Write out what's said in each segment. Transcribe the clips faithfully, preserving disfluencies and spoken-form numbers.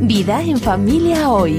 Vida en Familia Hoy.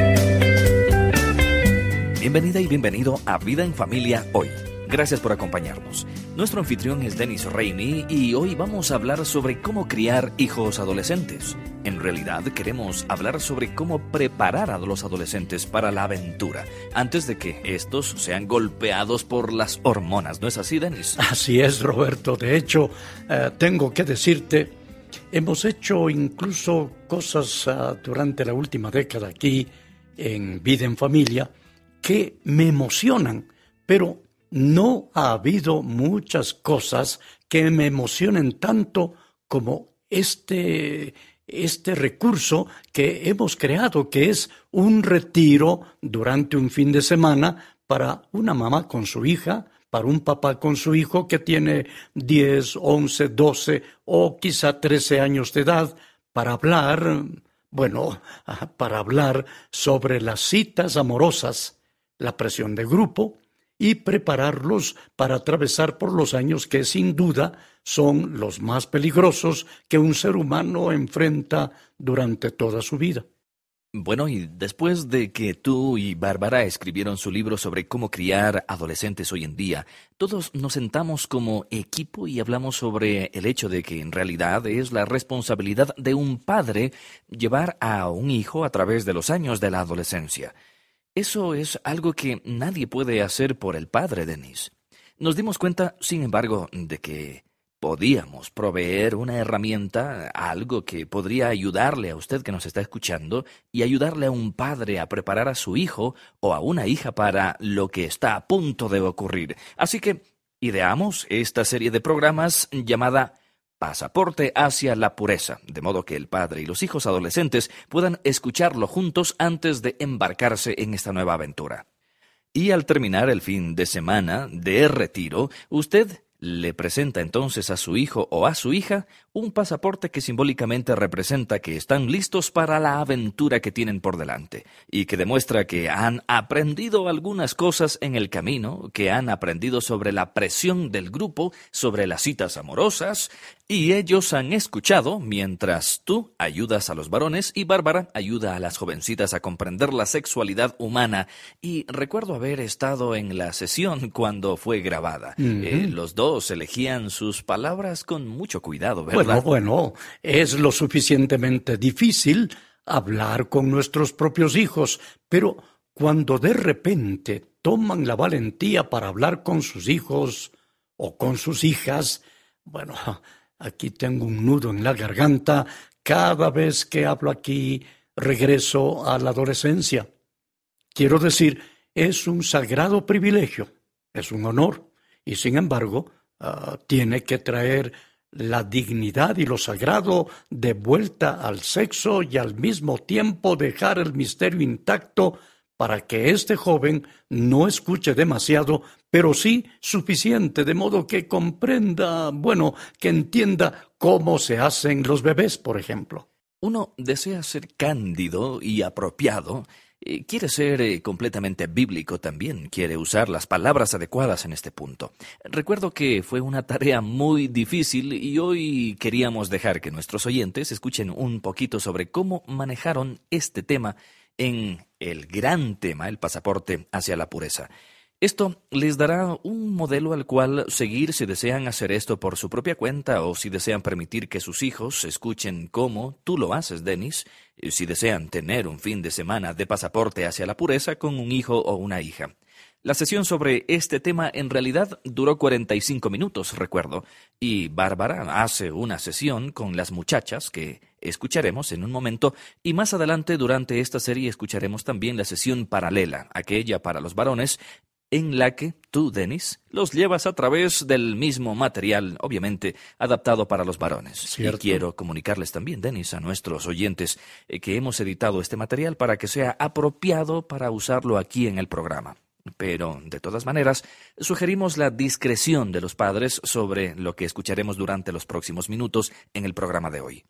Bienvenida y bienvenido a Vida en Familia Hoy. Gracias por acompañarnos. Nuestro anfitrión es Dennis Rainey y hoy vamos a hablar sobre cómo criar hijos adolescentes. En realidad queremos hablar sobre cómo preparar a los adolescentes para la aventura antes de que estos sean golpeados por las hormonas. ¿No es así, Dennis? Así es, Roberto. De hecho, eh, tengo que decirte, hemos hecho incluso cosas uh, durante la última década aquí en Vida en Familia que me emocionan, pero no ha habido muchas cosas que me emocionen tanto como este, este recurso que hemos creado, que es un retiro durante un fin de semana para una mamá con su hija, para un papá con su hijo que tiene diez, once, doce o quizá trece años de edad, para hablar, bueno, para hablar sobre las citas amorosas, la presión de grupo, y prepararlos para atravesar por los años que sin duda son los más peligrosos que un ser humano enfrenta durante toda su vida. Bueno, y después de que tú y Bárbara escribieron su libro sobre cómo criar adolescentes hoy en día, todos nos sentamos como equipo y hablamos sobre el hecho de que en realidad es la responsabilidad de un padre llevar a un hijo a través de los años de la adolescencia. Eso es algo que nadie puede hacer por el padre, Dennis. Nos dimos cuenta, sin embargo, de que podíamos proveer una herramienta, algo que podría ayudarle a usted que nos está escuchando y ayudarle a un padre a preparar a su hijo o a una hija para lo que está a punto de ocurrir. Así que ideamos esta serie de programas llamada Pasaporte hacia la pureza, de modo que el padre y los hijos adolescentes puedan escucharlo juntos antes de embarcarse en esta nueva aventura. Y al terminar el fin de semana de retiro, usted le presenta entonces a su hijo o a su hija un pasaporte que simbólicamente representa que están listos para la aventura que tienen por delante y que demuestra que han aprendido algunas cosas en el camino, que han aprendido sobre la presión del grupo, sobre las citas amorosas, y ellos han escuchado mientras tú ayudas a los varones y Bárbara ayuda a las jovencitas a comprender la sexualidad humana. Y recuerdo haber estado en la sesión cuando fue grabada. Uh-huh. Eh, los dos elegían sus palabras con mucho cuidado, ¿verdad? Bueno, bueno, es lo suficientemente difícil hablar con nuestros propios hijos, pero cuando de repente toman la valentía para hablar con sus hijos o con sus hijas, bueno, aquí tengo un nudo en la garganta. Cada vez que hablo aquí, regreso a la adolescencia. Quiero decir, es un sagrado privilegio, es un honor, y sin embargo, uh, tiene que traer la dignidad y lo sagrado de vuelta al sexo y al mismo tiempo dejar el misterio intacto para que este joven no escuche demasiado, pero sí suficiente, de modo que comprenda, bueno, que entienda cómo se hacen los bebés, por ejemplo. Uno desea ser cándido y apropiado, eh, quiere ser eh, completamente bíblico también, quiere usar las palabras adecuadas en este punto. Recuerdo que fue una tarea muy difícil y hoy queríamos dejar que nuestros oyentes escuchen un poquito sobre cómo manejaron este tema en el gran tema, el pasaporte hacia la pureza. Esto les dará un modelo al cual seguir si desean hacer esto por su propia cuenta o si desean permitir que sus hijos escuchen cómo tú lo haces, Dennis, si desean tener un fin de semana de pasaporte hacia la pureza con un hijo o una hija. La sesión sobre este tema en realidad duró cuarenta y cinco minutos, recuerdo, y Bárbara hace una sesión con las muchachas que escucharemos en un momento, y más adelante durante esta serie escucharemos también la sesión paralela, aquella para los varones, en la que tú, Dennis, los llevas a través del mismo material, obviamente, adaptado para los varones. ¿Cierto? Y quiero comunicarles también, Dennis, a nuestros oyentes, eh, que hemos editado este material para que sea apropiado para usarlo aquí en el programa. Pero, de todas maneras, sugerimos la discreción de los padres sobre lo que escucharemos durante los próximos minutos en el programa de hoy.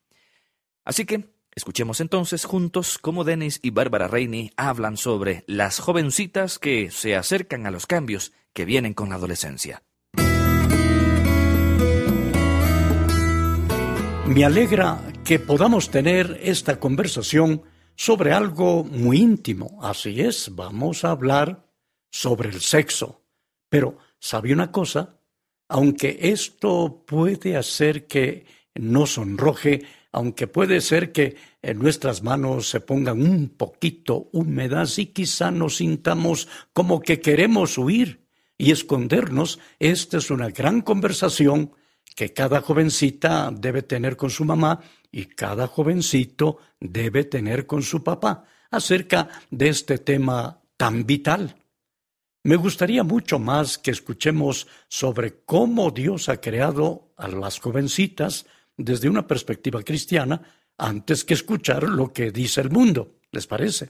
Así que, escuchemos entonces juntos cómo Dennis y Bárbara Rainey hablan sobre las jovencitas que se acercan a los cambios que vienen con la adolescencia. Me alegra que podamos tener esta conversación sobre algo muy íntimo. Así es, vamos a hablar sobre el sexo. Pero, ¿sabe una cosa? Aunque esto puede hacer que nos sonroje, aunque puede ser que en nuestras manos se pongan un poquito húmedas y quizá nos sintamos como que queremos huir y escondernos, esta es una gran conversación que cada jovencita debe tener con su mamá y cada jovencito debe tener con su papá acerca de este tema tan vital. Me gustaría mucho más que escuchemos sobre cómo Dios ha creado a las jovencitas desde una perspectiva cristiana antes que escuchar lo que dice el mundo. ¿Les parece?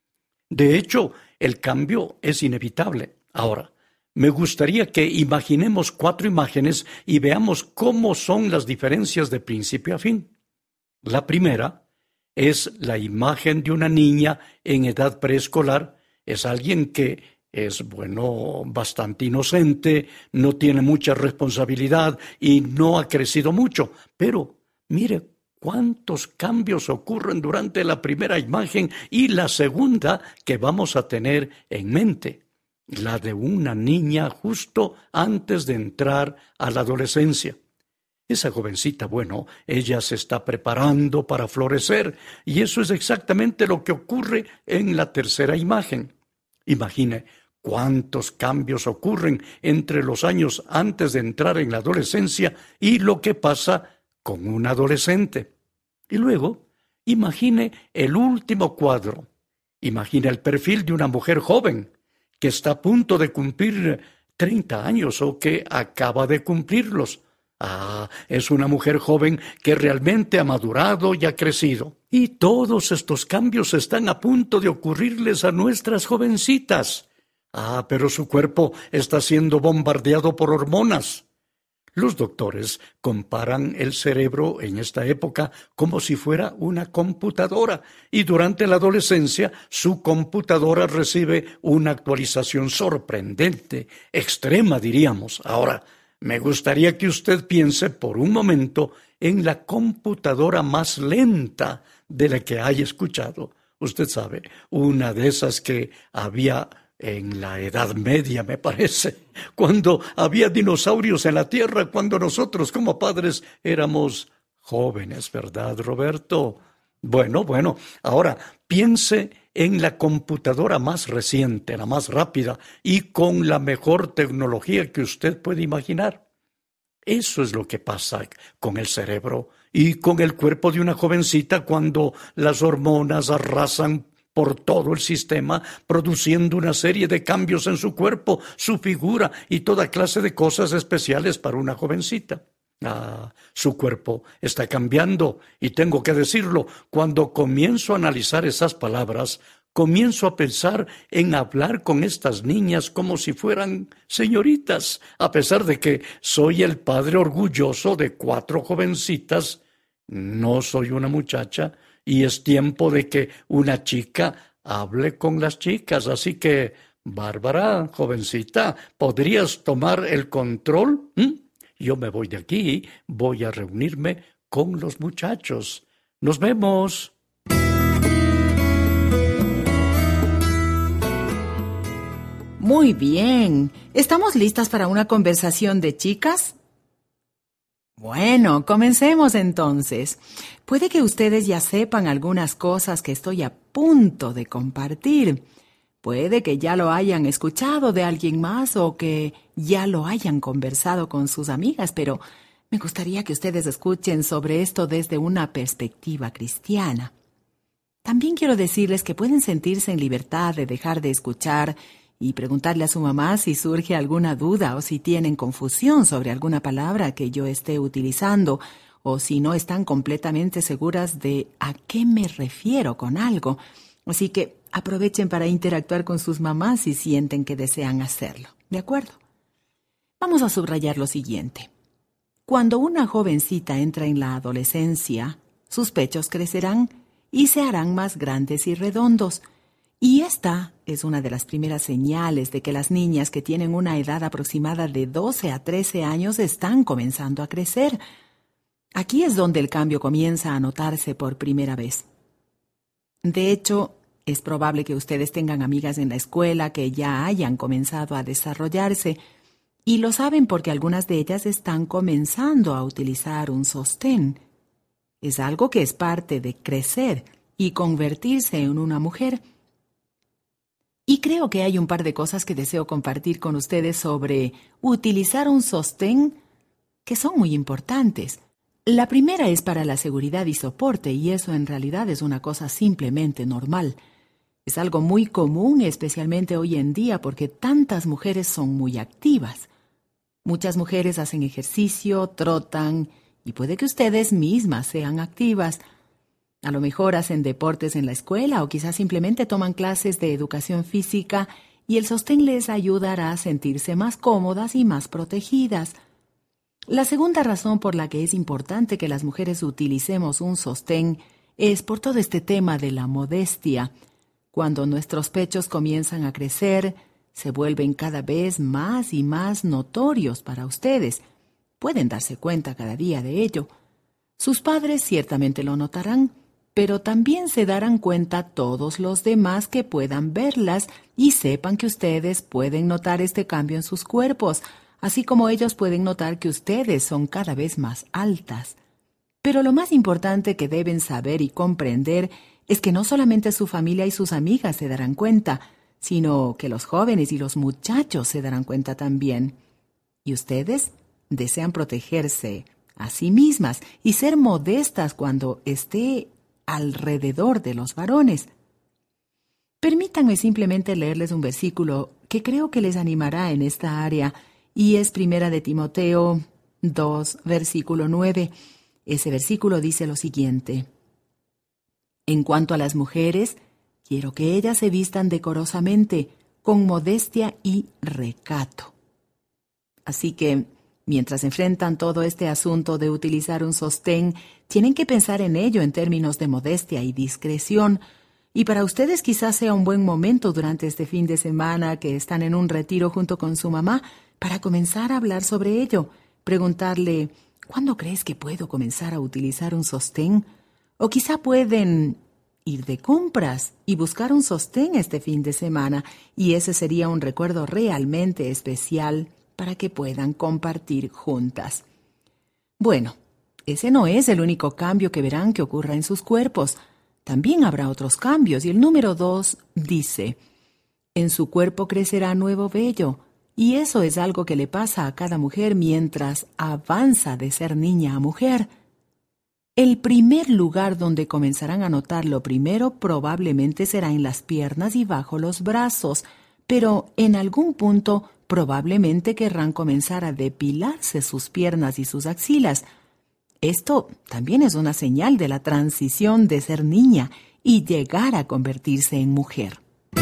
De hecho, el cambio es inevitable. Ahora, me gustaría que imaginemos cuatro imágenes y veamos cómo son las diferencias de principio a fin. La primera es la imagen de una niña en edad preescolar. Es alguien que es, bueno, bastante inocente, no tiene mucha responsabilidad y no ha crecido mucho. Pero mire cuántos cambios ocurren durante la primera imagen y la segunda que vamos a tener en mente, la de una niña justo antes de entrar a la adolescencia. Esa jovencita, bueno, ella se está preparando para florecer y eso es exactamente lo que ocurre en la tercera imagen. Imagine cuántos cambios ocurren entre los años antes de entrar en la adolescencia y lo que pasa con un adolescente. Y luego, imagine el último cuadro. Imagine el perfil de una mujer joven que está a punto de cumplir treinta años o que acaba de cumplirlos. Ah, es una mujer joven que realmente ha madurado y ha crecido. Y todos estos cambios están a punto de ocurrirles a nuestras jovencitas. Ah, pero su cuerpo está siendo bombardeado por hormonas. Los doctores comparan el cerebro en esta época como si fuera una computadora y durante la adolescencia su computadora recibe una actualización sorprendente, extrema diríamos. Ahora, me gustaría que usted piense por un momento en la computadora más lenta de la que haya escuchado. Usted sabe, una de esas que había en la Edad Media, me parece, cuando había dinosaurios en la Tierra, cuando nosotros como padres éramos jóvenes, ¿verdad, Roberto? Bueno, bueno, ahora piense en la computadora más reciente, la más rápida y con la mejor tecnología que usted puede imaginar. Eso es lo que pasa con el cerebro y con el cuerpo de una jovencita cuando las hormonas arrasan por todo el sistema, produciendo una serie de cambios en su cuerpo, su figura y toda clase de cosas especiales para una jovencita. Ah, su cuerpo está cambiando y tengo que decirlo, cuando comienzo a analizar esas palabras, comienzo a pensar en hablar con estas niñas como si fueran señoritas, a pesar de que soy el padre orgulloso de cuatro jovencitas. No soy una muchacha y es tiempo de que una chica hable con las chicas, así que, Bárbara, jovencita, ¿podrías tomar el control? ¿Mm? Yo me voy de aquí, voy a reunirme con los muchachos. ¡Nos vemos! Muy bien. ¿Estamos listas para una conversación de chicas? Bueno, comencemos entonces. Puede que ustedes ya sepan algunas cosas que estoy a punto de compartir. Puede que ya lo hayan escuchado de alguien más o que ya lo hayan conversado con sus amigas, pero me gustaría que ustedes escuchen sobre esto desde una perspectiva cristiana. También quiero decirles que pueden sentirse en libertad de dejar de escuchar y preguntarle a su mamá si surge alguna duda o si tienen confusión sobre alguna palabra que yo esté utilizando o si no están completamente seguras de a qué me refiero con algo. Así que aprovechen para interactuar con sus mamás si sienten que desean hacerlo. ¿De acuerdo? Vamos a subrayar lo siguiente. Cuando una jovencita entra en la adolescencia, sus pechos crecerán y se harán más grandes y redondos. Y esta es una de las primeras señales de que las niñas que tienen una edad aproximada de doce a trece años están comenzando a crecer. Aquí es donde el cambio comienza a notarse por primera vez. De hecho, es probable que ustedes tengan amigas en la escuela que ya hayan comenzado a desarrollarse, y lo saben porque algunas de ellas están comenzando a utilizar un sostén. Es algo que es parte de crecer y convertirse en una mujer. Y creo que hay un par de cosas que deseo compartir con ustedes sobre utilizar un sostén que son muy importantes. La primera es para la seguridad y soporte, y eso en realidad es una cosa simplemente normal. Es algo muy común, especialmente hoy en día, porque tantas mujeres son muy activas. Muchas mujeres hacen ejercicio, trotan, y puede que ustedes mismas sean activas. A lo mejor hacen deportes en la escuela o quizás simplemente toman clases de educación física y el sostén les ayudará a sentirse más cómodas y más protegidas. La segunda razón por la que es importante que las mujeres utilicemos un sostén es por todo este tema de la modestia. Cuando nuestros pechos comienzan a crecer, se vuelven cada vez más y más notorios para ustedes. Pueden darse cuenta cada día de ello. Sus padres ciertamente lo notarán, pero también se darán cuenta todos los demás que puedan verlas y sepan que ustedes pueden notar este cambio en sus cuerpos, así como ellos pueden notar que ustedes son cada vez más altas. Pero lo más importante que deben saber y comprender es que no solamente su familia y sus amigas se darán cuenta, sino que los jóvenes y los muchachos se darán cuenta también. ¿Y ustedes? Desean protegerse a sí mismas y ser modestas cuando esté alrededor de los varones. Permítanme simplemente leerles un versículo que creo que les animará en esta área, y es Primera de Timoteo dos, versículo nueve. Ese versículo dice lo siguiente: En cuanto a las mujeres, quiero que ellas se vistan decorosamente, con modestia y recato. Así que, mientras enfrentan todo este asunto de utilizar un sostén, tienen que pensar en ello en términos de modestia y discreción. Y para ustedes quizás sea un buen momento durante este fin de semana que están en un retiro junto con su mamá para comenzar a hablar sobre ello. Preguntarle, ¿cuándo crees que puedo comenzar a utilizar un sostén? O quizá pueden ir de compras y buscar un sostén este fin de semana, y ese sería un recuerdo realmente especial para que puedan compartir juntas. Bueno, ese no es el único cambio que verán que ocurra en sus cuerpos. También habrá otros cambios, y el número dos dice: en su cuerpo crecerá nuevo vello, y eso es algo que le pasa a cada mujer mientras avanza de ser niña a mujer. El primer lugar donde comenzarán a notarlo primero probablemente será en las piernas y bajo los brazos, pero en algún punto probablemente querrán comenzar a depilarse sus piernas y sus axilas. Esto también es una señal de la transición de ser niña y llegar a convertirse en mujer.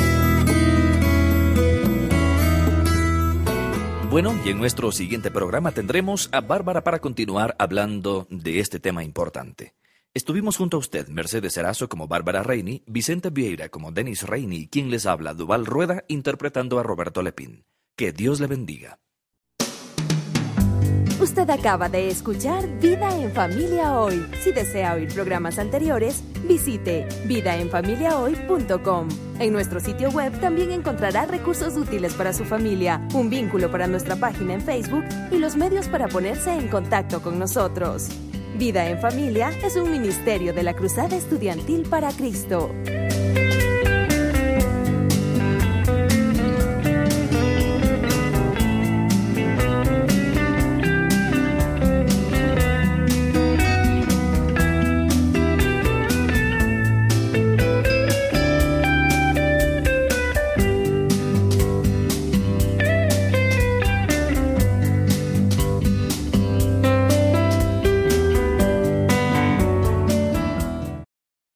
Bueno, y en nuestro siguiente programa tendremos a Bárbara para continuar hablando de este tema importante. Estuvimos junto a usted, Mercedes Erazo como Bárbara Reini, Vicente Vieira como Denis Reini, y quien les habla, Duval Rueda, interpretando a Roberto Lepín. Que Dios le bendiga. Usted acaba de escuchar Vida en Familia Hoy. Si desea oír programas anteriores, visite vida en familia hoy punto com. En nuestro sitio web también encontrará recursos útiles para su familia, un vínculo para nuestra página en Facebook y los medios para ponerse en contacto con nosotros. Vida en Familia es un ministerio de la Cruzada Estudiantil para Cristo.